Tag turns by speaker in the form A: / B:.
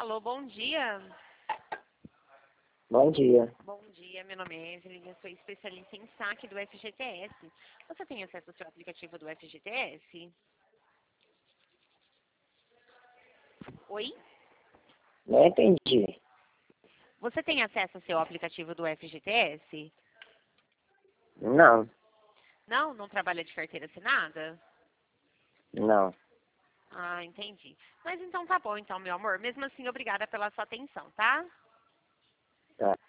A: Alô, bom dia.
B: Bom dia.
A: Bom dia, meu nome é Evelyn, eu sou especialista em saque do FGTS. Você tem acesso ao seu aplicativo do FGTS? Oi?
B: Não entendi.
A: Você tem acesso ao seu aplicativo do FGTS?
B: Não,
A: Não? Não trabalha de carteira assinada?
B: não.
A: Ah, entendi. Mas então tá bom, então, meu amor. Mesmo assim, obrigada pela sua atenção, tá?
B: Tá.